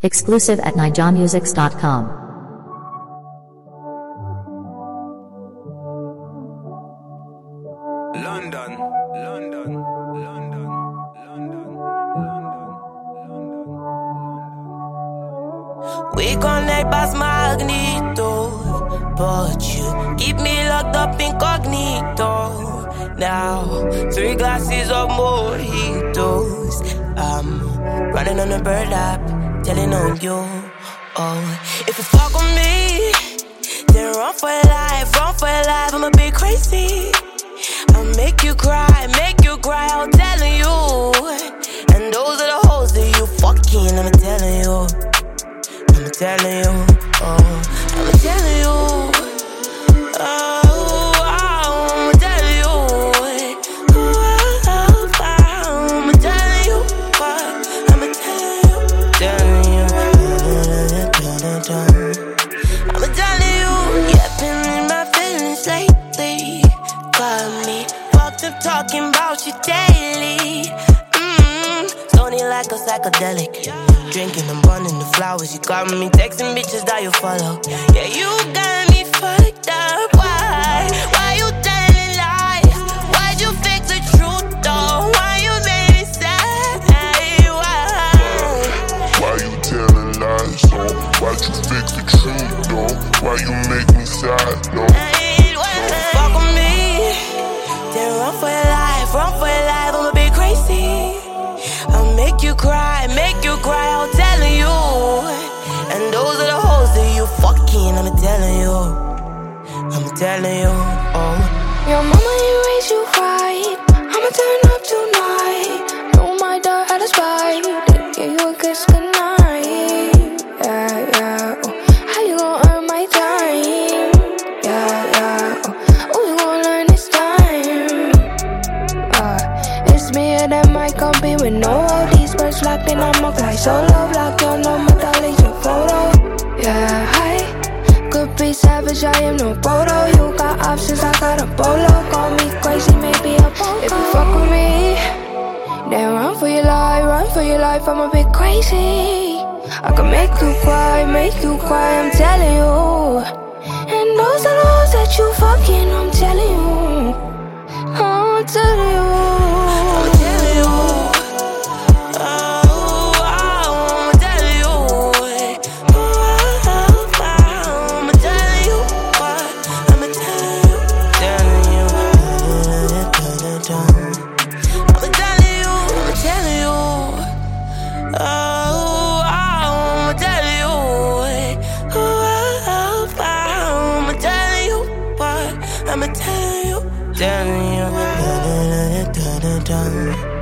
Exclusive at nijamusics.com. London, London, London, London, London. We connect past Magneto, but you keep me locked up incognito. Now, 3 glasses of mojitos. I'm running on a bird app, telling on you. Oh, if you fuck with me, then run for your life, run for your life. I'm a bit crazy. I'll make you cry, I'm telling you. And those are the hoes that you fucking, I'm telling you. I'm telling you, oh, I'm telling you. Oh, I'm telling you. Oh, I'm telling you. I'm telling you. I'm telling you. Yeah, been in my feelings lately. Got me fucked up talking about you daily. Stony like a psychedelic. Drinking and burning the flowers. You got me texting bitches that you follow. Yeah, you got me fucked up. Why you telling lies? Why'd you fix the truth though? Why you made me sad? Why you telling lies though? Why'd you fix the truth though? Why you make me sad though? Fuck with me, then run for your life, I'm a bit crazy. I'll make you cry, I'm telling you. And those are the hoes that you fucking, I'm telling you. Oh. Your mama ain't raised you right. I'ma turn up tonight. No, my dog had a spite. Give you a kiss goodnight. Yeah. Oh. How you gon' earn my time? Yeah. Oh, you gon' learn this time. It's me and that might compete with no ODs. Birds locked in, I'ma fly solo. Block your number, delete your photo. Yeah, hi. Could be savage, I am no photo. You got options, I got a bolo. Call me crazy, maybe a photo. If you fuck with me, then run for your life, I'm a bit crazy. I can make you cry, I'm telling you. And those are those that you fucking, I'm telling you. I'm telling you. I'ma tell you.